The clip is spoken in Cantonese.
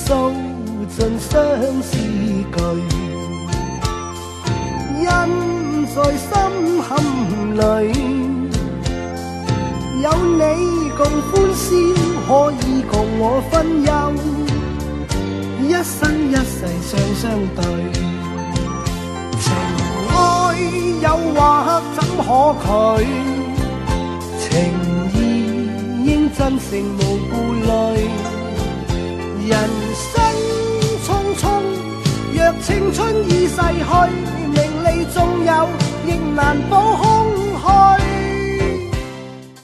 诉尽相思句，因在心坎里有你共欢笑，可以共我分忧，一生一世相相对。情爱诱惑怎可拒？情义应真诚无顾虑。人生匆匆，若青春已逝去，名利纵有，亦难保空。